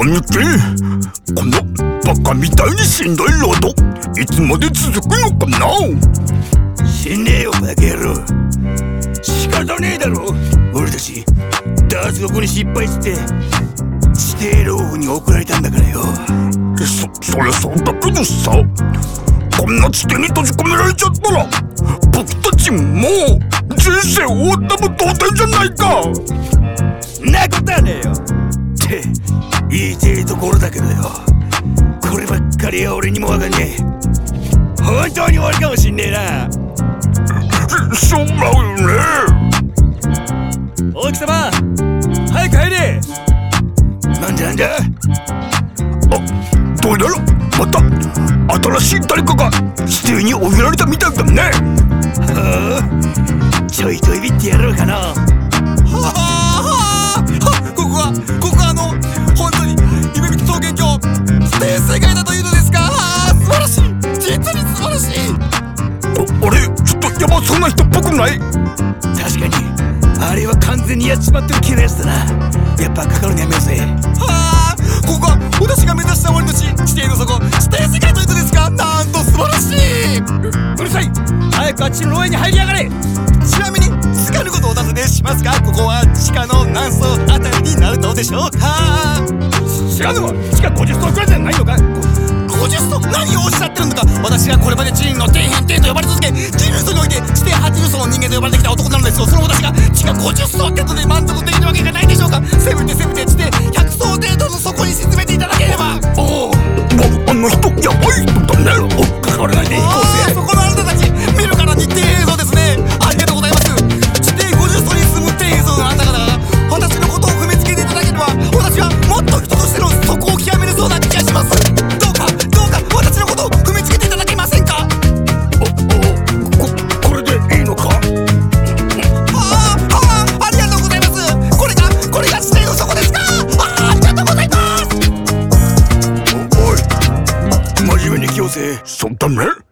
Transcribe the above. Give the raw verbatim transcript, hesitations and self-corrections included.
兄貴、このバカみたいにしんどい労働いつまで続くのかな。 死ねえよバカ野郎。仕方ねえだろ。俺たち脱獄に失敗して指定牢獄に送られたんだからよ。 そ、そりゃそうだけどさ、こんな地点に閉じ込められちゃったら僕たちもう人生終わったも同然じゃないか。 なことはねえよって言いてえところだけどよ。こればっかりは俺にもわかんねえ。本当に終わりかもしんねえな。 そうだよね。 大木様早く帰れ。なんだなんだ。 あ、どうやらまた新しい誰かが指定に追いやられたみたいだね。 はあ、ちょいといびってやろうかな。はあ、ここはここはあの本当に夢引草原郷スペース世界だというのですか。あ、素晴らしい、実に素晴らしい。 あ、あれ、ちょっとヤバそうな人っぽくない？ 確かにあれは完全にやっちまってる気のやつだな。やっぱかかるのやめようぜ。 はあ、ここは私が目指した森の地、地底の底、スペース世界というのですか。なんと素晴らしい。 う, うるさい。早くあっちの牢屋に入りやがれ。 ちなみにつかぬことをお尋ねしますが、ここは地下の何層あたりになるのでしょうか。 知らぬは地下ごじゅっ層くらいじゃないのか。 ごじゅっ層、何をおっしゃってるんだか。私がこれまで人の底辺底と呼ばれ続け、人類層において地底はちじゅう層の人間と呼ばれてきた男なのですよ。その私が地下ごじゅっ層程度で満足できるわけがないでしょうか。せめてせめて地底ひゃく層程度の底に沈めていただければ。 おお、あの人やばい人だね。 おっかからないでいこうぜ。 そこのあなたたち見るから日程映像ですね。ありがとうございます。地底ごじゅっ層に住む底映像のあなた方が私のことを踏みつけていただければ、私はもっと人としての底を極めるそうな気がします。どうかどうか私のことを踏みつけていただけませんか。 お、お、こ、これでいいのか。 ああ、ああ、ありがとうございます。これがこれが地底の底ですか。ああ、ありがとうございます。 おい、真面目に聞こうぜ。 そうだね。